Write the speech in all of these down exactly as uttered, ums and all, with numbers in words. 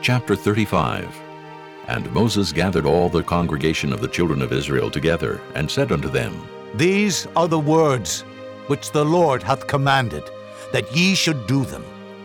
Chapter thirty-five. And Moses gathered all the congregation of the children of Israel together, and said unto them, These are the words which the Lord hath commanded, that ye should do them.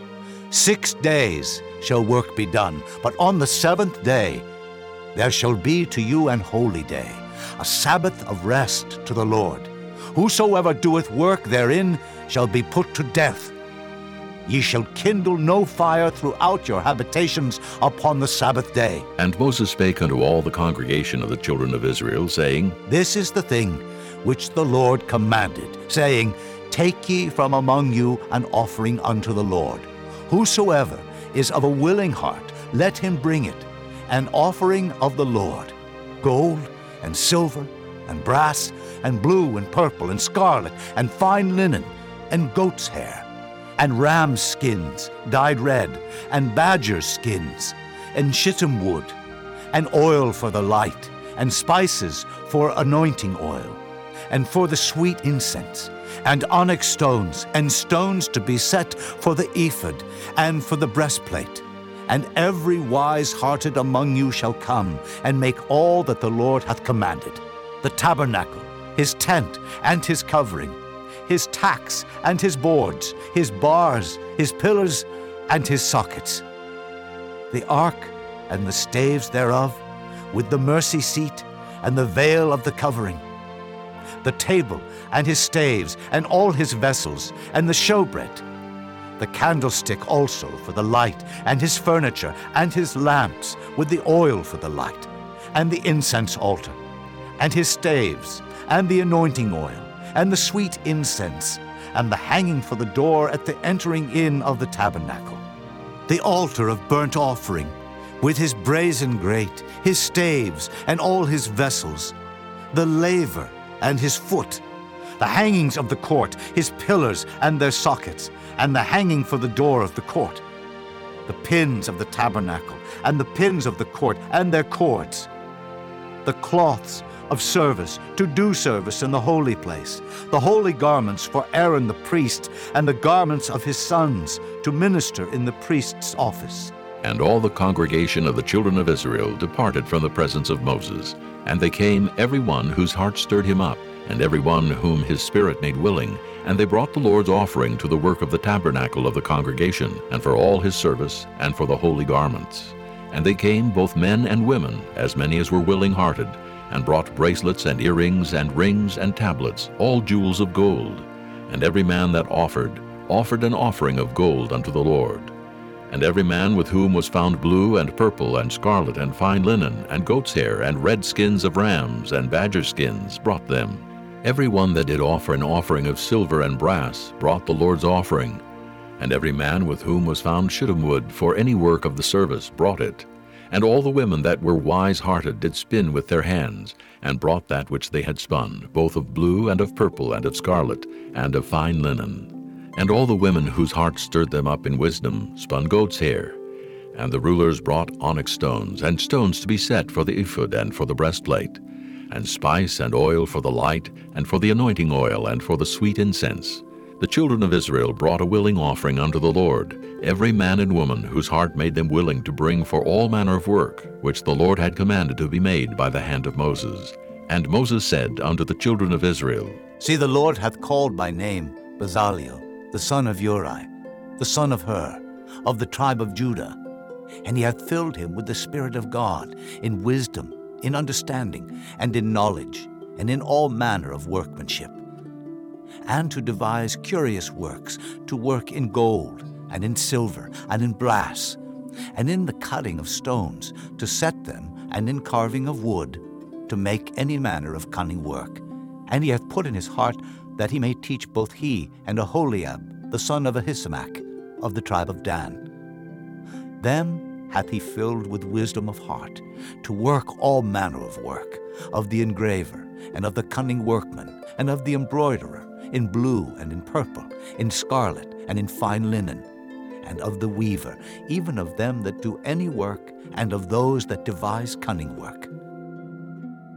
Six days shall work be done, but on the seventh day there shall be to you an holy day, a Sabbath of rest to the Lord. Whosoever doeth work therein shall be put to death. Ye shall kindle no fire throughout your habitations upon the Sabbath day. And Moses spake unto all the congregation of the children of Israel, saying, This is the thing which the Lord commanded, saying, Take ye from among you an offering unto the Lord. Whosoever is of a willing heart, let him bring it, an offering of the Lord, gold and silver and brass and blue and purple and scarlet and fine linen and goat's hair, and ram's skins dyed red, and badger's skins, and shittim wood, and oil for the light, and spices for anointing oil, and for the sweet incense, and onyx stones, and stones to be set for the ephod, and for the breastplate. And every wise-hearted among you shall come, and make all that the Lord hath commanded: the tabernacle, his tent, and his covering, his tacks and his boards, his bars, his pillars, and his sockets, the ark and the staves thereof, with the mercy seat and the veil of the covering, the table and his staves, and all his vessels, and the showbread, the candlestick also for the light, and his furniture, and his lamps, with the oil for the light, and the incense altar, and his staves, and the anointing oil, and the sweet incense, and the hanging for the door at the entering in of the tabernacle, the altar of burnt offering, with his brazen grate, his staves, and all his vessels, the laver and his foot, the hangings of the court, his pillars and their sockets, and the hanging for the door of the court, the pins of the tabernacle, and the pins of the court, and their cords, the cloths of service, to do service in the holy place, the holy garments for Aaron the priest, and the garments of his sons, to minister in the priest's office. And all the congregation of the children of Israel departed from the presence of Moses. And they came, every one whose heart stirred him up, and every one whom his spirit made willing. And they brought the Lord's offering to the work of the tabernacle of the congregation, and for all his service, and for the holy garments. And they came, both men and women, as many as were willing-hearted, and brought bracelets and earrings and rings and tablets, all jewels of gold. And every man that offered, offered an offering of gold unto the Lord. And every man with whom was found blue and purple and scarlet and fine linen and goat's hair and red skins of rams and badger skins brought them. Every one that did offer an offering of silver and brass brought the Lord's offering. And every man with whom was found shittim wood for any work of the service brought it. And all the women that were wise-hearted did spin with their hands, and brought that which they had spun, both of blue and of purple and of scarlet, and of fine linen. And all the women whose hearts stirred them up in wisdom spun goat's hair. And the rulers brought onyx stones, and stones to be set for the ephod and for the breastplate, and spice and oil for the light, and for the anointing oil, and for the sweet incense. The children of Israel brought a willing offering unto the Lord, every man and woman whose heart made them willing to bring for all manner of work, which the Lord had commanded to be made by the hand of Moses. And Moses said unto the children of Israel, See, the Lord hath called by name Bezaleel, the son of Uri, the son of Hur, of the tribe of Judah. And he hath filled him with the Spirit of God, in wisdom, in understanding, and in knowledge, and in all manner of workmanship, and to devise curious works, to work in gold, and in silver, and in brass, and in the cutting of stones, to set them, and in carving of wood, to make any manner of cunning work. And he hath put in his heart that he may teach both he and Aholiab, the son of Ahisamach, of the tribe of Dan. Them hath he filled with wisdom of heart, to work all manner of work, of the engraver, and of the cunning workman, and of the embroiderer, in blue and in purple, in scarlet and in fine linen, and of the weaver, even of them that do any work, and of those that devise cunning work.